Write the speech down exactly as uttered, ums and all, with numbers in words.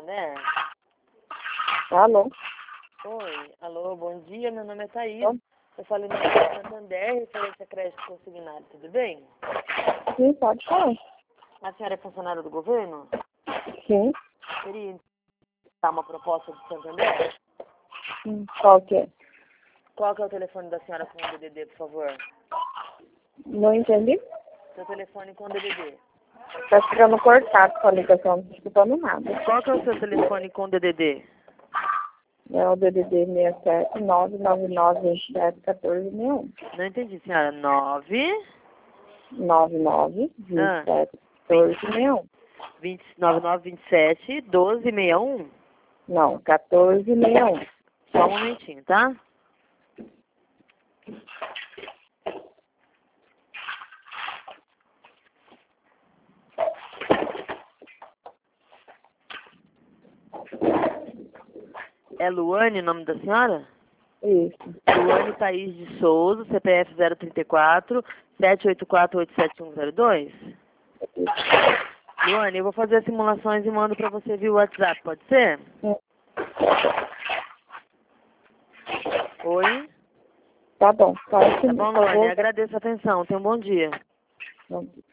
Santander? Alô? Oi, alô, bom dia, meu nome é Thaís. Oi. Eu falei no Banco Santander, referência a crédito consignado, tudo bem? Sim, pode falar. A senhora é funcionária do governo? Sim. Queria dar uma proposta do Santander? Hum, Qual que é? Qual que é o telefone da senhora com o D D D, por favor? Não entendi. Seu telefone com o D D D. Tá ficando cortado com a ligação, não tô escutando nada. Qual que é o seu telefone com o D D D? É o D D D seis sete nove nove nove dois sete um quatro seis um. Não entendi, senhora. nove nove nove Ah, dois sete um quatro seis um. vinte, nove nove vinte e sete doze sessenta e um. Não, um quatro seis um. Só um momentinho, tá? É Luane o nome da senhora? Isso. Luane Thaís de Souza, C P F zero trinta e quatro, sete oito quatro, oito sete um zero dois. Luane, eu vou fazer as simulações e mando pra você via WhatsApp, pode ser? Hum. Oi? Tá bom. Pode, Tá bom, por Luane, favor. agradeço a atenção. Tenha um bom dia. Bom dia.